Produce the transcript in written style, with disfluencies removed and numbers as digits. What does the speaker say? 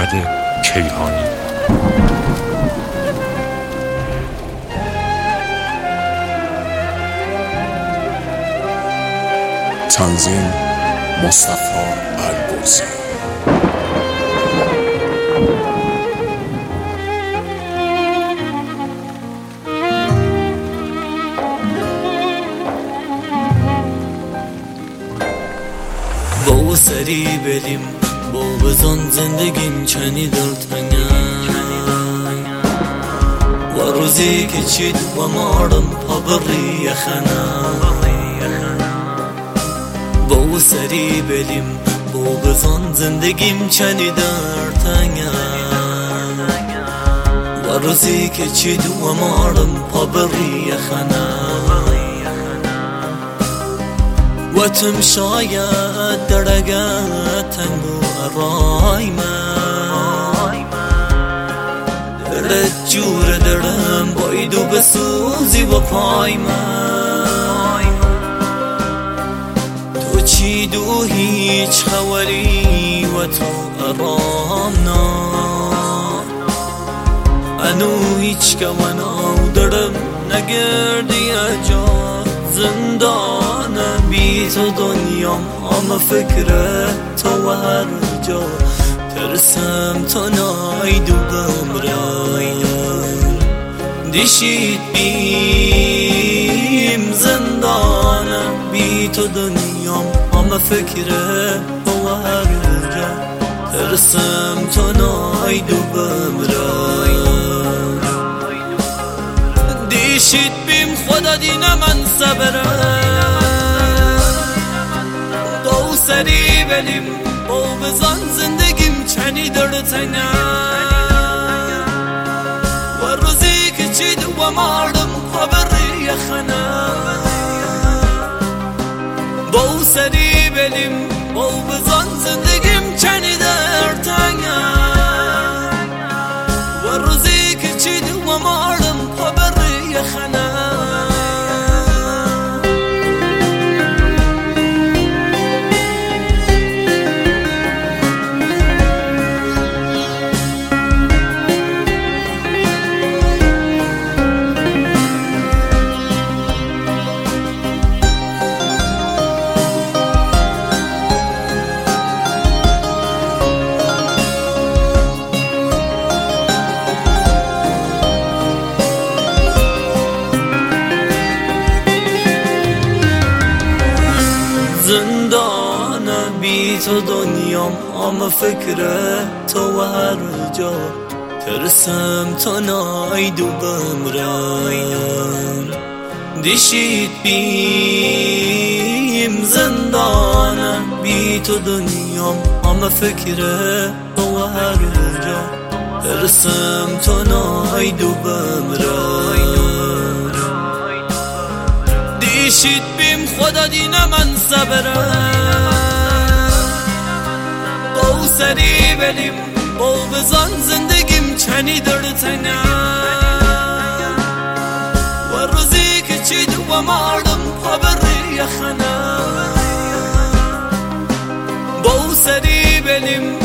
محمد کیهانی. تنظیم مصطفی البرزی. با سری بریم با بزن زندگیم چنی دلتنگم و روزی که چید و مارم پا بری خنم با سری بریم با بزن زندگیم چنی دلتنگم و روزی که چید و مارم پا بری خنم و تم شاید درگت تنگو رای من درد جور درم بایدو بسوزی و پای من تو چی دو هیچ خوری و تو ارام نا انو هیچ کوانا درم نگردی اجا زندان بی تو دنیام همه فکره تو هر جا ترسم تو ناید و بمرم دیشید بیم زندانم بی تو دنیام همه فکره تو هر جا ترسم تو ناید و بمرم دیشید بیم خدا دینه من صبرم دو سری بلیم با بزن زندگیم چنی دلتنگم و روزی که چید و مردم خبری خنم با سری بلیم با بزن زندگیم چنی دلتنگم و روزی که چید و مردم خبری خنم زندان بی تو دنیام همه فکره تو هر جا ترسم تو ناید و بمرم دیشید بیم زندانم بی تو دنیام همه فکره تو هر جا ترسم تو ناید و بمرم دیشید بیم خدا دینه من صبرم با سری بلیم با بزن زندگیم چنی دلتنگم و روزی که چید و مردم پا بری خنم با سری بلیم